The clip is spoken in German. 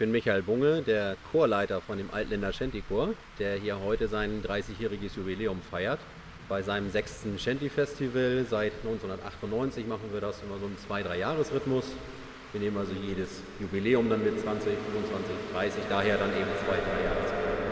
bin Michael Bunge, der Chorleiter von dem Altländer Shanty-Chor, der hier heute sein 30-jähriges Jubiläum feiert. Bei seinem 6. Shanty-Festival seit 1998 machen wir das immer so im 2-3-Jahres-Rhythmus. Wir nehmen also jedes Jubiläum dann mit 20, 25, 30, daher dann eben 2-3 Jahre.